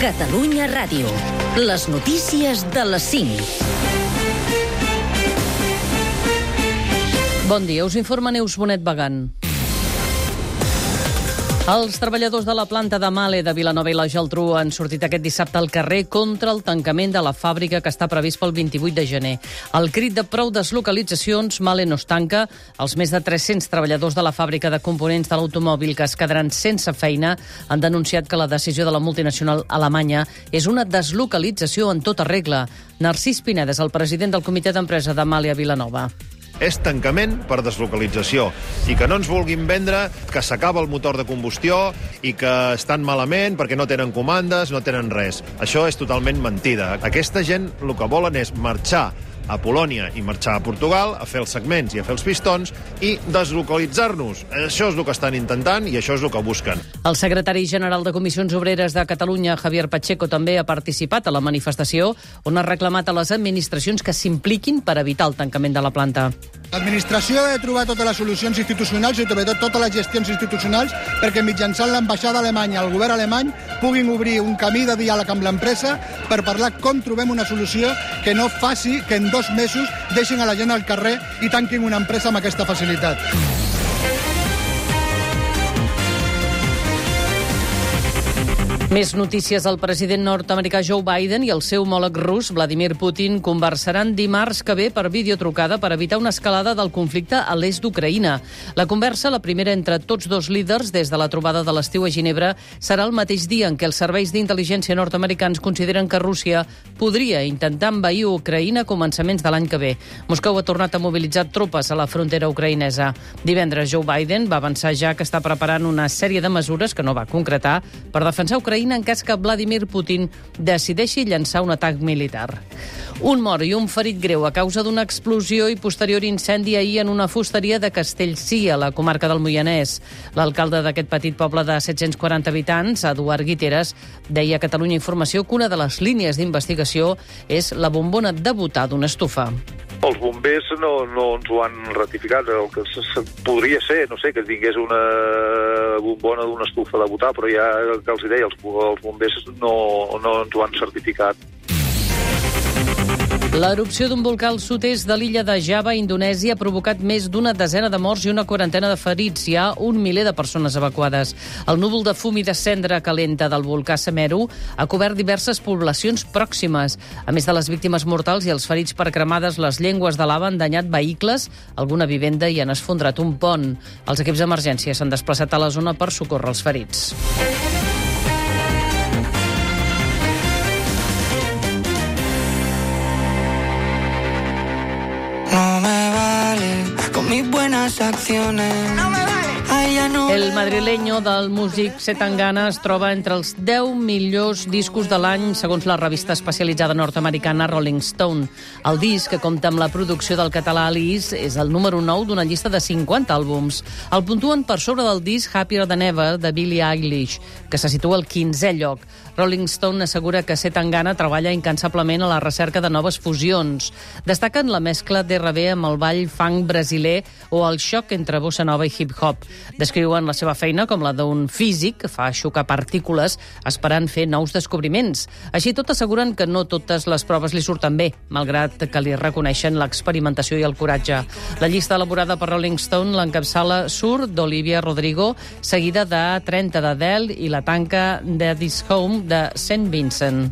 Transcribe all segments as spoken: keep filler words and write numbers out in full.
Catalunya Ràdio. Les notícies de les cinc. Bon dia, us informa Neus Bonet Bagant. Els treballadors de la planta de Mahle de Vilanova i la Geltrú han sortit aquest dissabte al carrer contra el tancament de la fàbrica que està previst pel vint-i-vuit de gener. Al crit de prou deslocalitzacions, Mahle no es tanca. Els més de tres-cents treballadors de la fàbrica de components de l'automòbil que es quedaran sense feina han denunciat que la decisió de la multinacional alemanya és una deslocalització en tota regla. Narcís Pineda és el president del comitè d'empresa de Mahle a Vilanova. És tancament per deslocalització i que no ens vulguin vendre que s'acaba el motor de combustió i que estan malament perquè no tenen comandes, no tenen res. Això és totalment mentida. Aquesta gent el que volen és marxar a Polònia i marxar a Portugal a fer els segments i a fer els pistons i deslocalitzar-nos. Això és el que estan intentant i això és el que busquen. El secretari general de Comissions Obreres de Catalunya, Javier Pacheco, també ha participat a la manifestació on ha reclamat a les administracions que s'impliquin per evitar el tancament de la planta. L'administració ha de trobar totes les solucions institucionals i sobretot totes les gestions institucionals perquè mitjançant l'ambaixada alemanya, el govern alemany, puguin obrir un camí de diàleg amb l'empresa per parlar com trobem una solució que no faci que en dos mesos deixin a la gent al carrer i tanquin una empresa amb aquesta facilitat. Més notícies. El president nord-americà Joe Biden i el seu homòleg rus, Vladimir Putin, conversaran dimarts que ve per videotrucada per evitar una escalada del conflicte a l'est d'Ucraïna. La conversa, la primera entre tots dos líders des de la trobada de l'estiu a Ginebra, serà el mateix dia en què els serveis d'intel·ligència nord-americans consideren que Rússia podria intentar envair Ucraïna a començaments de l'any que ve. Moscou ha tornat a mobilitzar tropes a la frontera ucraïnesa. Divendres, Joe Biden va avançar ja que està preparant una sèrie de mesures que no va concretar per defensar Ucraïna en cas que Vladimir Putin decideixi llançar un atac militar. Un mort i un ferit greu a causa d'una explosió i posterior incendi ahir en una fusteria de Castellcí, a la comarca del Moianès. L'alcalde d'aquest petit poble de set-cents quaranta habitants, Eduard Guiteres, deia a Catalunya Informació que una de les línies d'investigació és la bombona de butà d'una estufa. Els bombers no, no ens ho han ratificat. El que se, se, podria ser, no sé, que tingués una bombona d'una estufa de butà, però ja el que els deia, els, els bombers no, no ens ho han certificat. L'erupció d'un volcà al sud-est de l'illa de Java, Indonèsia, ha provocat més d'una desena de morts i una quarantena de ferits. Hi ha un miler de persones evacuades. El núvol de fum i de cendra calenta del volcà Semeru ha cobert diverses poblacions pròximes. A més de les víctimes mortals i els ferits per cremades, les llengües de lava han danyat vehicles, alguna vivenda i han esfondrat un pont. Els equips d'emergència s'han desplaçat a la zona per socórrer els ferits. Mis buenas acciones. No me vale. Ay, ya no. El madrileño del músic Zetangana es troba entre els deu millors discos de l'any segons la revista especialitzada nord-americana Rolling Stone. El disc, que compta amb la producció del català Alice, és el número nou d'una llista de cinquanta àlbums. El puntuen per sobre del disc Happier Than Ever de Billie Eilish, que se situa al quinzè lloc. Rolling Stone assegura que Zetangana treballa incansablement a la recerca de noves fusions. Destaquen la mescla d'erre be amb el ball funk brasiler o el xoc entre bossa nova i hip-hop. Descriuen la seva feina com la d'un físic que fa xocar partícules esperant fer nous descobriments. Així tot asseguren que no totes les proves li surten bé, malgrat que li reconeixen l'experimentació i el coratge. La llista elaborada per Rolling Stone l'encapçala Sur d'Olivia Rodrigo, seguida de trenta d'Adele i la tanca Daddy's Home de Saint Vincent.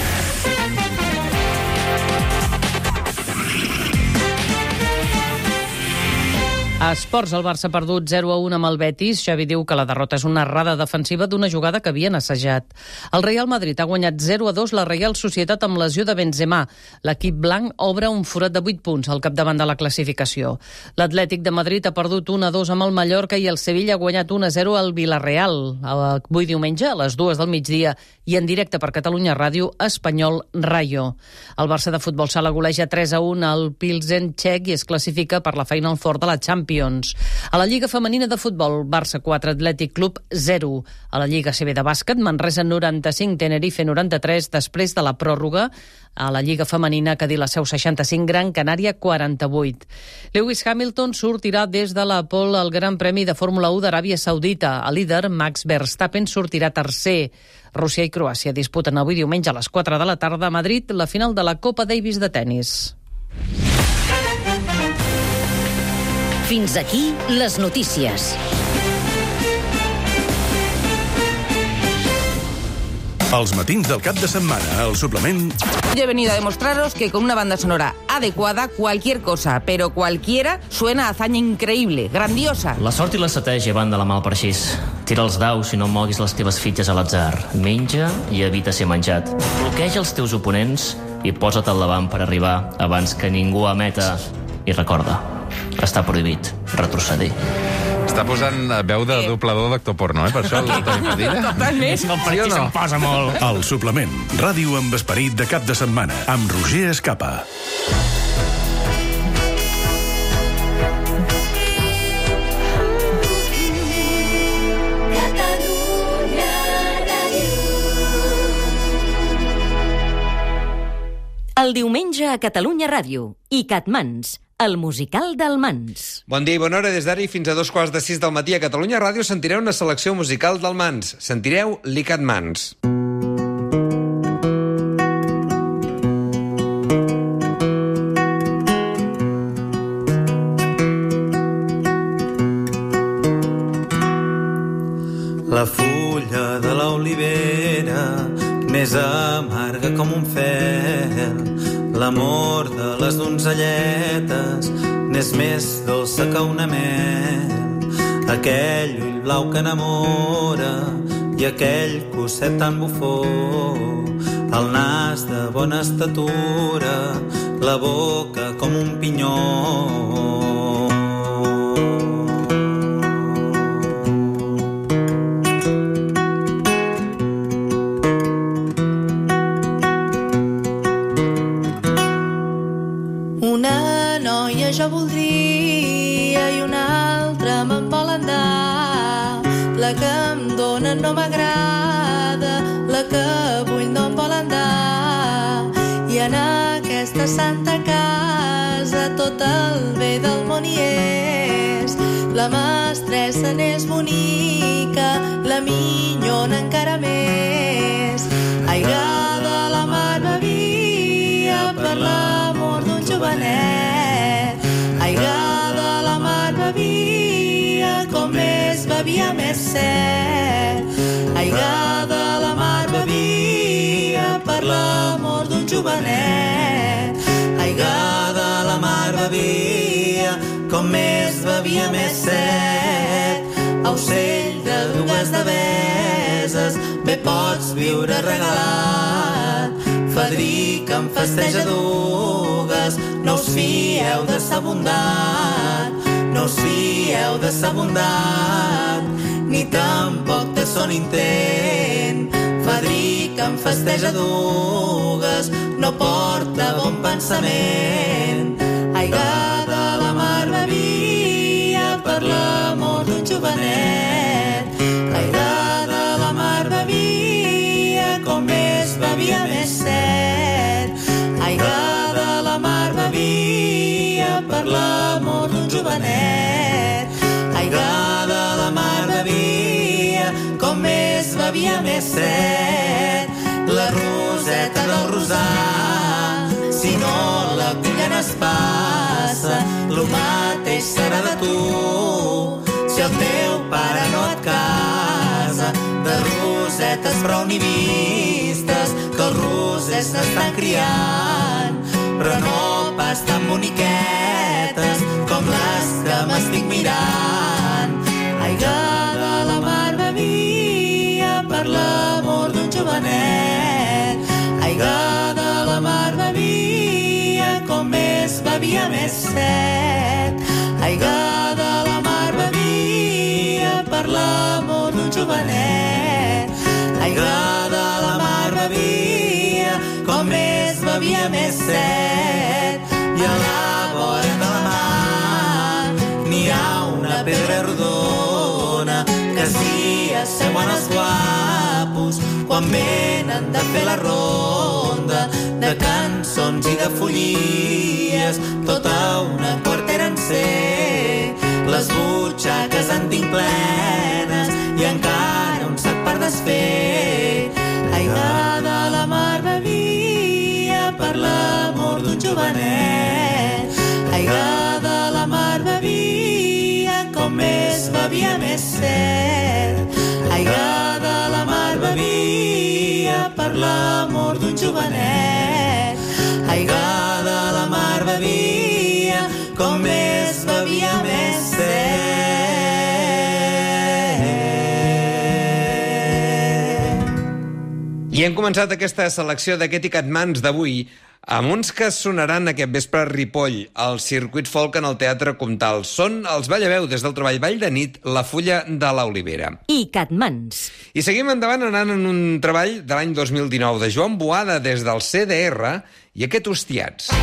A esports, el Barça ha perdut zero a un amb el Betis. Xavi diu que la derrota és una errada defensiva d'una jugada que havien assajat. El Real Madrid ha guanyat zero a dos la Reial Societat amb lesió de Benzema. L'equip blanc obre un forat de vuit punts al capdavant de la classificació. L'Atlètic de Madrid ha perdut un a dos amb el Mallorca i el Sevilla ha guanyat un a zero al Villarreal. Avui diumenge, a les dues del migdia, i en directe per Catalunya Ràdio, Espanyol Rayo. El Barça de futbol sala goleja tres a un al Pilsen txec i es classifica per la Final Four de la Champions. Champions. A la Lliga Femenina de Futbol, Barça quatre, Atlètic Club zero. A la Lliga A C B de Bàsquet, Manresa noranta-cinc, Tenerife noranta-tres, després de la pròrroga. A la Lliga Femenina, Cadí la Seu seixanta-cinc, Gran Canària quaranta-vuit. Lewis Hamilton sortirà des de la pole al Gran Premi de Fórmula u d'Aràbia Saudita. El líder, Max Verstappen, sortirà tercer. Rússia i Croàcia disputen avui diumenge a les quatre de la tarda a Madrid la final de la Copa Davis de tennis. Fins aquí les notícies. Els matins del cap de setmana, al suplement... Yo he venido a demostraros que con una banda sonora adecuada, cualquier cosa, pero cualquiera, suena a hazaña increíble, grandiosa. La sort i l'estratègia van de la mà al parxís. Tira els daus i no moguis les teves fitxes a l'atzar. Menja i evita ser menjat. Bloqueja els teus oponents i posa't al davant per arribar abans que ningú emeta. I recorda, està prohibit retrocedir. Està posant veu de doblador d'actor porno, eh? Per això el Toni Padilla. Totalment. És que el parxís se'n posa molt. El suplement, ràdio amb esperit de cap de setmana, amb Roger Escapa. El diumenge a Catalunya Ràdio i Catmans, el musical del Mans. Bon dia i bona hora. Des d'ara i fins a dos quarts de sis del matí a Catalunya Ràdio sentireu una selecció musical del Mans. Sentireu l'I Catmans. La fulla de l'olivera més amarga com un fel, l'amor de les donzelletes n'és més dolça que una mel. Aquell ull blau que enamora i aquell cosset tan bufó, el nas de bona estatura, la boca com un pinyó. Jo voldria i una altra me'n vol andar. La que em dóna no m'agrada, la que vull no em vol andar. I en aquesta santa casa tot el bé del món hi és. La mestressa n'és bonica, la minyona encara més. Aigada la mar bevia per l'amor d'un jovenet. Aigada la mar bevia, com més bevia més set. Aigada la mar bevia per l'amor d'un jovenet. Aigada la mar bevia, com més bevia més set. Ocell de dues deveses, bé pots viure regalat. Fadrí que em festeja dugues, no us fieu de sa bondat, no us fieu de sa bondat, ni tampoc de son intent. Fadrí que em festeja dugues, no porta bon pensament. Aigada la mar bevia per l'amor d'un jovenet. Aigada la mar bevia, com més bevia més set. Aigada la mar bevia per l'amor d'un jovenet. Aigada la mar bevia, com més bevia més set. La roseta del rosar, si no la cullen es passa, lo mateix serà de tu. Si el teu pare no et casa, de rosetes prou n'hi vistes, que els rosers s'estan criant, però no pas tan boniquetes com les que m'estic mirant. Aigada la mar bevia per l'amor d'un jovenet. Aigada la mar bevia, com més bevia més set. Aigada la mar bevia per l'amor d'un jovenet. Aigada la mar bevia, com més bevia més set. I a la vora de la mar n'hi ha Buenos días, ser buenos guapos, quan venen de fer la ronda de cançons i de follies, tota una quartera en ser. Les butxaques en tinc plenes i encara un sac per desfer. Aigada la mar bevia per l'amor d'un jovenet. Aigada la mar bevia, com més bevia més set. Aigada la mar bevia per l'amor d'un jovenet. Aigada la mar bevia, com més bevia més set. I hem començat aquesta selecció d'aquest i Catmans d'avui amb uns que sonaran aquest vespre a Ripoll, al circuit folk en el Teatre Comtal. Són els Ballaveu, des del treball Ball de nit, La fulla de l'olivera. I Catmans. I seguim endavant anant en un treball de l'any dos mil dinou de Joan Boada des del C D R i aquest Hostiats.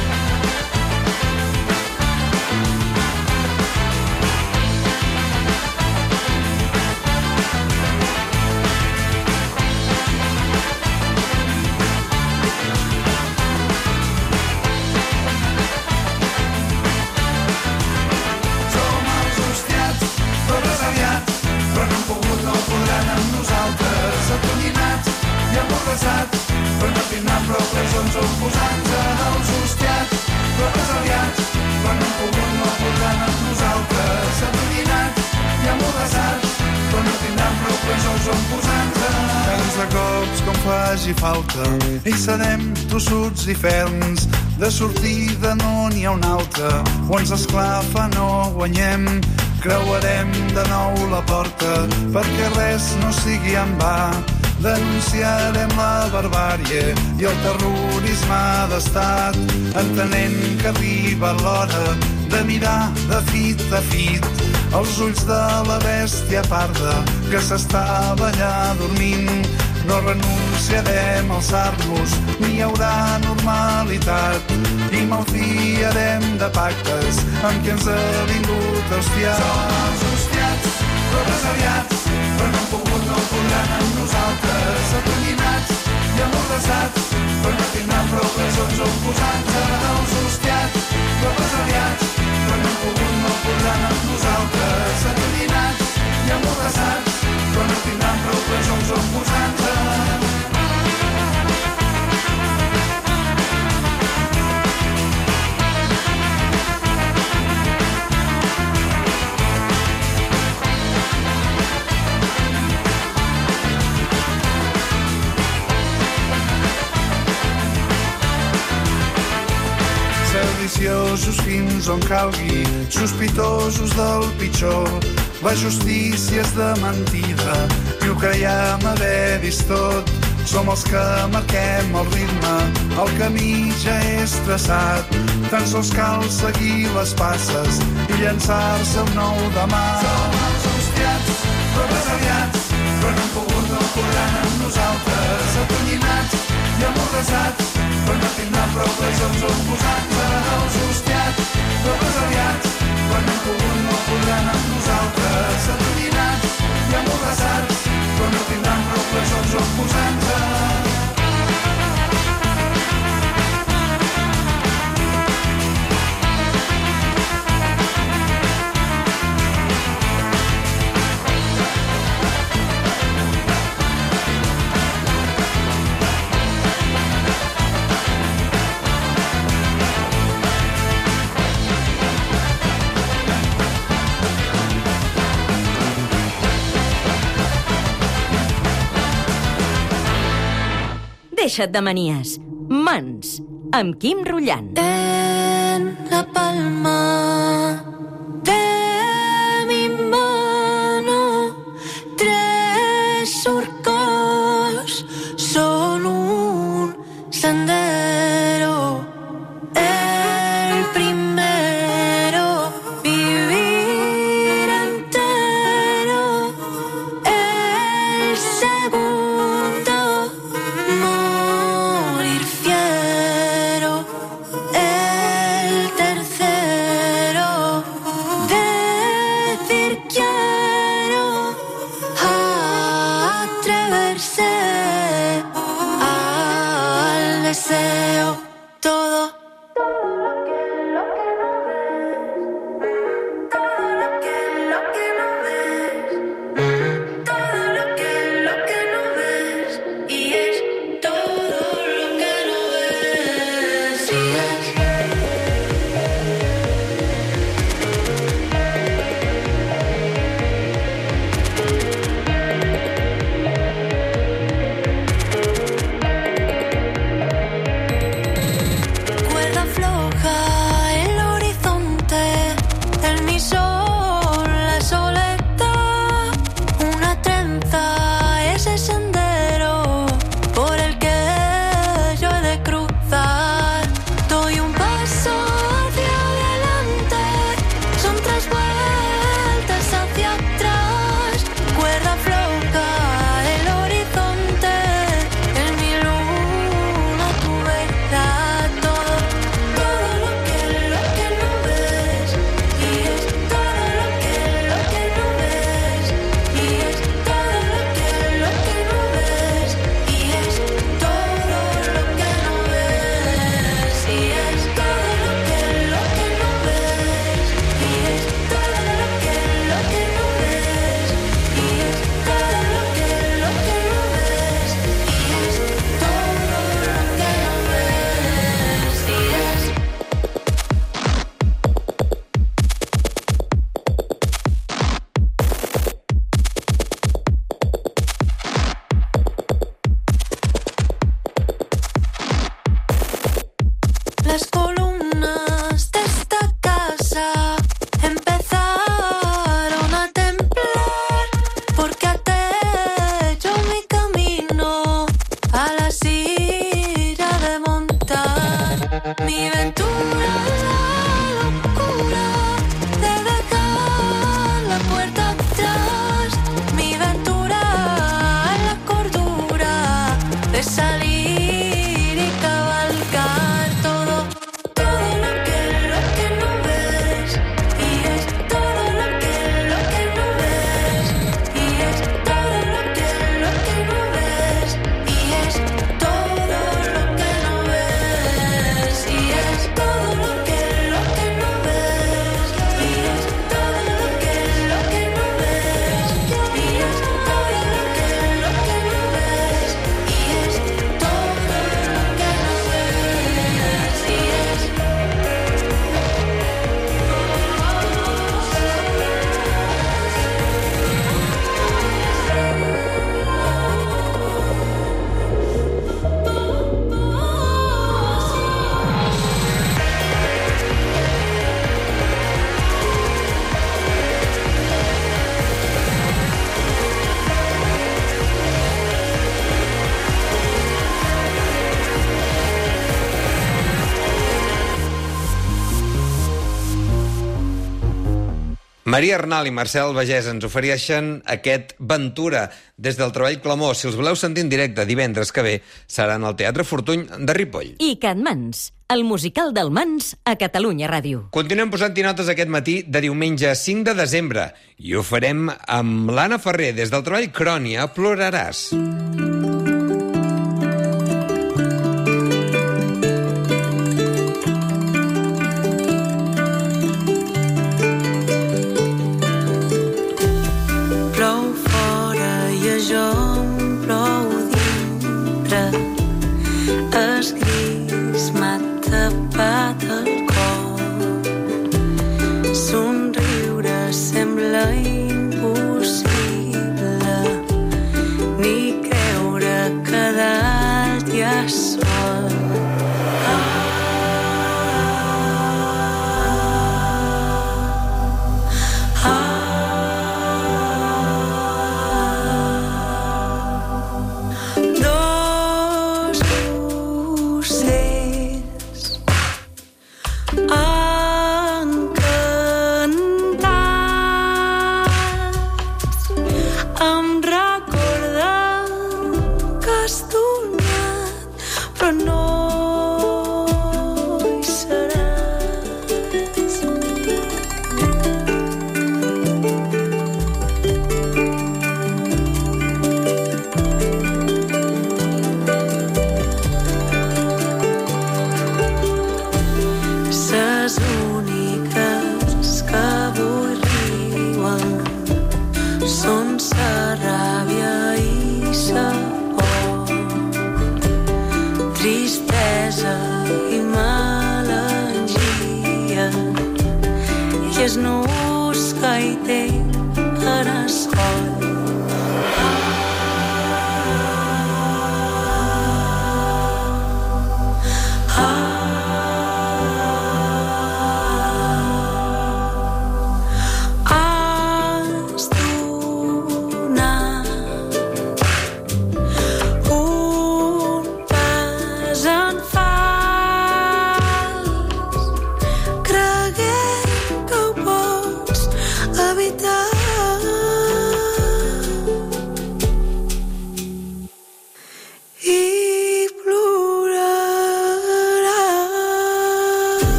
Però no tindran prou presons oposats als hostiats, represaliats, però no han pogut, no podran amb nosaltres, adoninats i amordassats, però no tindran prou presons oposats. Tants de cops com faci falta i serem tossuts i ferms, de sortida no n'hi ha una altra, o ens esclafa no guanyem, creuarem de nou la porta perquè res no sigui en va. Denunciarem la barbàrie i el terrorisme d'estat, entenent que arriba l'hora de mirar de fit a fit els ulls de la bèstia parda que s'estava allà dormint. No renunciarem a alçar-nos, ni hi haurà normalitat i malfiarem de pactes amb qui ens ha vingut a hostiar. Som els hostiats, represaliats, però no han pogut, no podran amb nosaltres, atonyinats i amordassats, però no tindran prou presons oposats als hostiats, represaliats, però no han pogut, no podran amb nosaltres, atonyinats i amordassats, però no tindran prou presons oposats. Sediciosos fins on calgui, sospitosos del pitjor. La justícia és de mentida i ho creiem haver vist tot. Som els que marquem el ritme, el camí ja és traçat. Tan sols cal seguir les passes i llançar-se un nou demà. Som els hostiats, represaliats, però no han pogut, no podran amb nosaltres, atonyinats i amordassats, però no tindran prou presons oposats als hostiats, represaliats, però no han pogut, no podran amb nosaltres, atonyinats i amordassats, però no tindran prou presons oposats. Deixa't de manies. Mans, amb Quim Rullant. En la palma de mi mano tres surcos son un sendero. El primero, vivir entero. El segundo, morir fiero. El tercero, deseo todo. Maria Arnal i Marcel Bagès ens ofereixen aquest Ventura des del treball Clamor. Si els voleu sentir en directe divendres que ve, seran al Teatre Fortuny de Ripoll. I Catmans, el musical del Mans a Catalunya Ràdio. Continuem posant-hi notes aquest matí de diumenge cinc de desembre i ho farem amb l'Anna Ferrer des del treball Crònia, Ploraràs.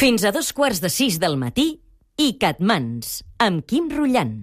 Fins a dos quarts de sis del matí, iCatmans, amb Quim Rullant.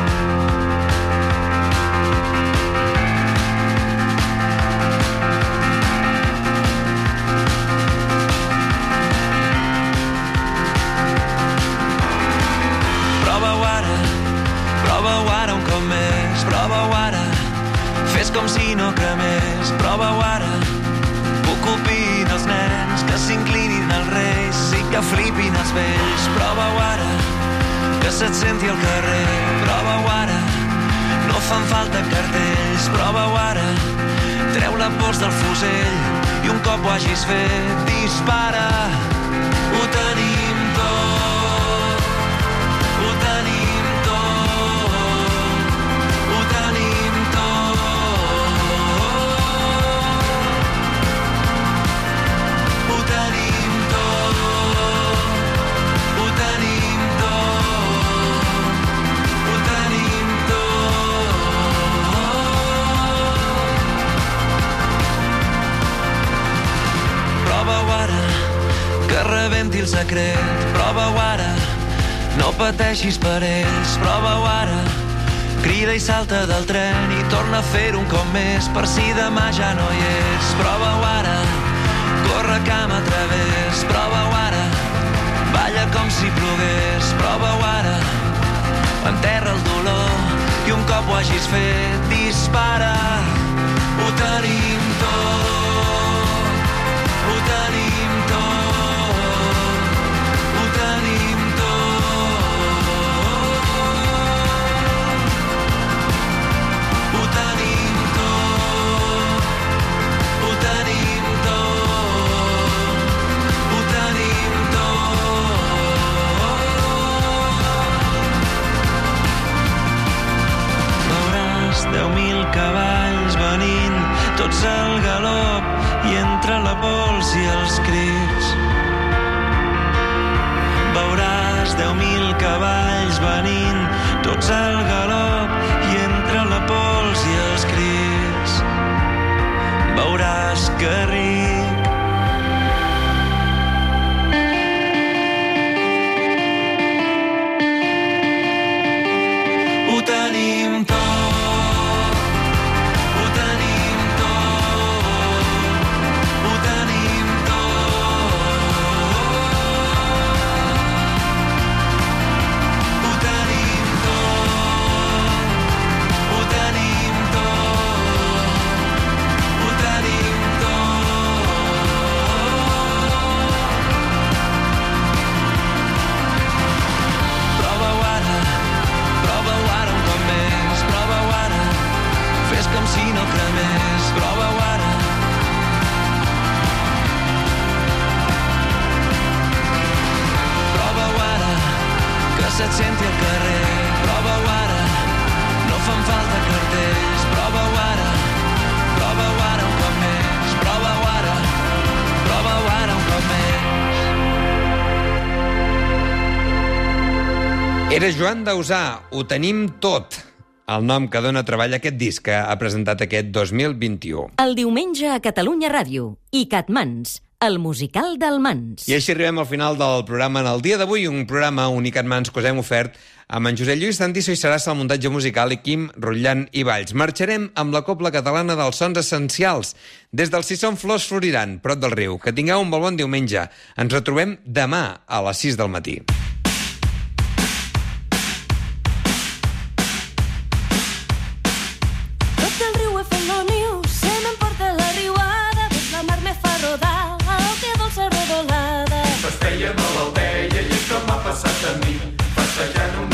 Prova-ho ara, prova-ho ara un cop més, prova-ho ara, fes com si no cremés, prova-ho ara, ocupin els nens, que s'inclinin els reis i que flipin els vells, prova-ho ara, que se't senti al carrer, prova-ho ara, no fan falta cartells, prova-ho ara, treu la pols del fusell i un cop ho hagis fet, dispara, ho tenim tot, ho tenim tot, ho tenim tot, ho tenim tot, ho tenim tot, ho tenim tot. Prova-ho ara, que rebenti el secret, prova-ho ara, no pateixis per ells, prova-ho ara, crida i salta del tren i torna a fer un cop més per si demà ja no hi és, prova-ho ara, corre cama a través, prova-ho ara, balla com si plogués, prova-ho ara, enterra el dolor i un cop ho hagis fet, dispara, ho tenim tot, ho tenim tot, ho tenim tot, ho tenim tot, ho tenim tot, ho tenim tot. Veuràs deu mil cavalls venint, tots al galop, i entre la pols i els crits. Veuràs deu mil cavalls venint, tots al galop, i entre la pols i els crits. Veuràs que ric. Ho tenim tot, ho tenim tot, ho tenim tot, ho tenim tot, ho tenim tot, ho tenim tot. Prova-ho ara, prova-ho ara un cop més, prova-ho ara, fes com si no cremés, prova-ho ara. Prova-ho ara, que se't senti al carrer, prova-ho ara, no fan falta cartells, prova-ho ara, prova-ho ara un cop més, prova-ho ara, prova-ho ara un cop més. Era Joan Dausà, Ho tenim tot, el nom que dona treball a aquest disc que ha presentat aquest dos mil vint-i-u. El diumenge a Catalunya Ràdio, iCatmans, el musical del Mans. I així arribem al final del programa en el dia d'avui, un programa únic en mans que us hem ofert amb en Josep Lluís Santiso i Sarassa al muntatge musical i Quim Rullant i Valls. Marxarem amb la Cobla Catalana dels Sons Essencials. Des del Si són flors floriran, prop del riu. Que tingueu un molt bon diumenge. Ens retrobem demà a les sis del matí. Tot el riu he fet el niu, se m'emporta la riuada, ves la mar me fa rodar, oh, que dolça rodolada. Festeiem a l'Aldeia i això m'ha passat a mi, festejant un